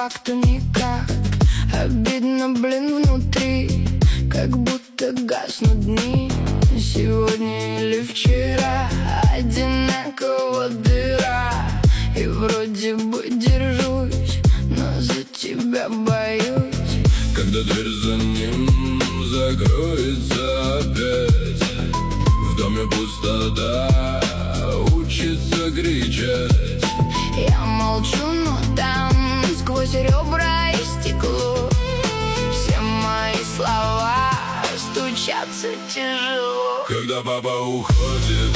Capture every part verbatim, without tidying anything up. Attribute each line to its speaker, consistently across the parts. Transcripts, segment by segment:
Speaker 1: факту никак. Обидно, блин, внутри, как будто гаснут дни. Сегодня или вчера одинаково дыра. И вроде бы держусь, но за тебя боюсь.
Speaker 2: Когда дверь за ним закроется опять, в доме пустота учится кричать.
Speaker 1: Я молчу, но там сквозь ребра и стекло все мои слова стучатся тяжело.
Speaker 2: Когда папа уходит,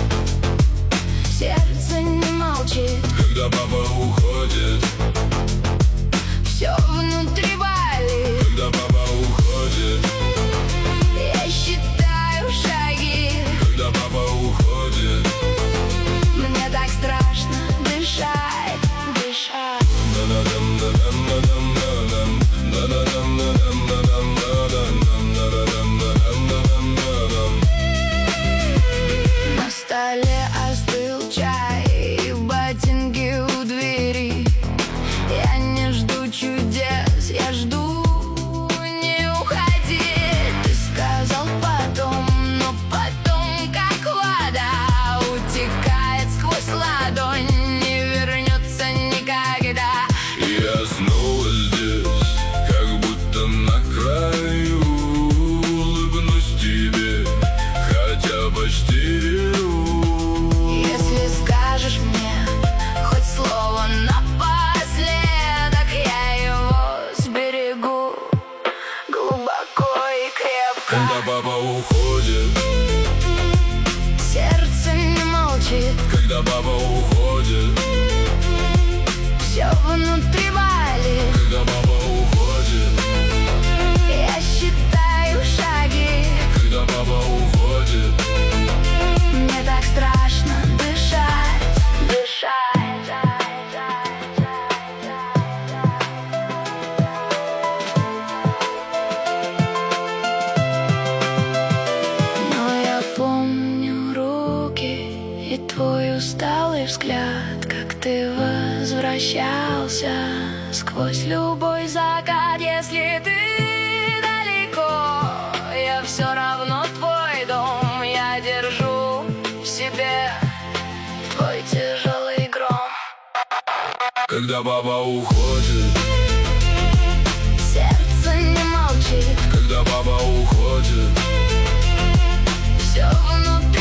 Speaker 1: сердце не молчит.
Speaker 2: когда папа уходит,
Speaker 1: все внутри болит.
Speaker 2: когда папа уходит,
Speaker 1: я считаю шаги.
Speaker 2: когда папа уходит,
Speaker 1: мне так страшно дышать, дышать. На столе остыл чай и ботинки у двери. Я не жду чудес, я жду, не уходи. Ты сказал потом, но потом как вода утекает сквозь ладонь, не вернется никогда.
Speaker 2: я снова здесь, как будто на краю. Улыбнусь тебе, хотя почти реву.
Speaker 1: Если скажешь мне хоть слово напоследок, я его сберегу глубоко и крепко.
Speaker 2: Когда папа уходит,
Speaker 1: Сердце не молчит,
Speaker 2: когда папа уходит,
Speaker 1: все внутри болит.
Speaker 2: когда папа уходит,
Speaker 1: Я считаю шаги,
Speaker 2: когда папа уходит,
Speaker 1: мне так страшно дышать, дышать. Но я помню руки и твой усталый взгляд, как ты возвращался сквозь любой закат. Если ты далеко, я все равно твой дом. Я держу в себе твой тяжелый гром.
Speaker 2: когда папа уходит,
Speaker 1: Сердце не молчит,
Speaker 2: когда папа уходит,
Speaker 1: все внутри